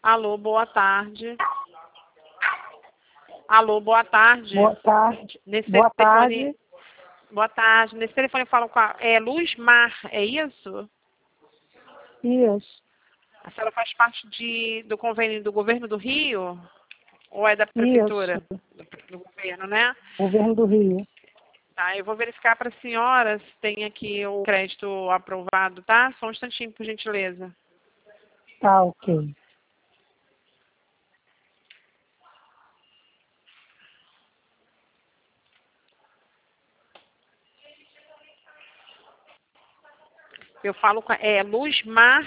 Alô, boa tarde. Alô, boa tarde. Boa tarde. Nesse Boa telefone... tarde. Boa tarde. Nesse telefone eu falo com a... É Luzmar, é isso? Isso. A senhora faz parte do convênio do governo do Rio? Ou é da prefeitura? Isso. Do governo, né? Governo do Rio. Tá, eu vou verificar para a senhora se tem aqui o crédito aprovado, tá? Só um instantinho, por gentileza. Tá, ok. Eu falo com Luzmar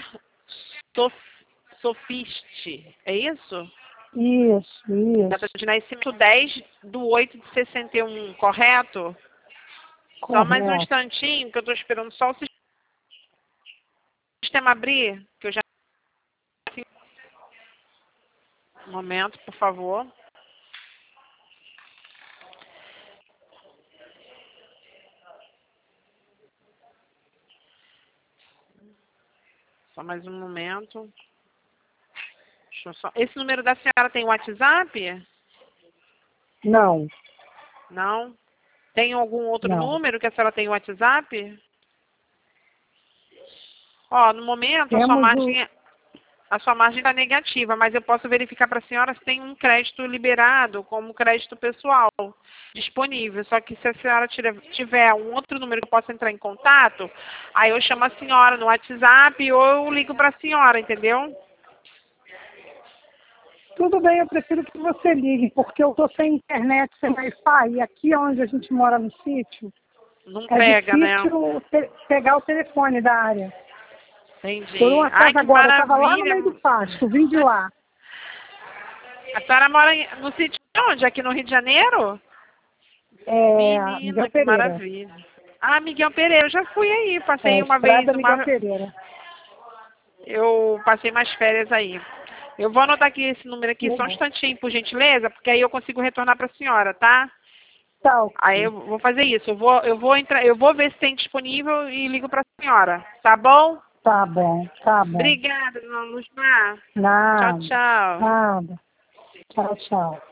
Sofiste, é isso? Isso. Data de nascimento 10/8/61, correto? Só mais um Correto. instantinho, que eu estou esperando só o sistema abrir, que eu já... Um momento, por favor. Só mais um momento. Deixa eu só... Esse número da senhora tem WhatsApp? Não. Não? Tem algum outro Não. número que a senhora tem WhatsApp? Ó, no momento Temos a sua margem está negativa, mas eu posso verificar para a senhora se tem um crédito liberado como crédito pessoal disponível. Só que se a senhora tiver um outro número que eu possa entrar em contato, aí eu chamo a senhora no WhatsApp ou eu ligo para a senhora, entendeu? Tudo bem, eu prefiro que você ligue, porque eu tô sem internet, sem Wi-Fi, e aqui onde a gente mora no sítio, Não é pega, né? difícil pegar o telefone da área. Entendi. Por um Ai, acaso que agora, eu estava lá no maravilha. meio do pasto, vim de lá. A senhora mora no sítio onde? Aqui no Rio de Janeiro? Miguel Menina, que Pereira. maravilha. Ah, Miguel Pereira, eu já fui aí, passei uma vez, Estrada Miguel Pereira. eu passei mais férias aí. Eu vou anotar aqui esse número aqui, só um Legal. instantinho, por gentileza, porque aí eu consigo retornar para a senhora, tá? Tá, ok. Aí eu vou fazer isso, eu vou ver se tem disponível e ligo para a senhora, tá bom? Tá bom, tá bom. Obrigada, dona Luzmar. Tchau, Nada, tchau. nada. Tchau, tchau.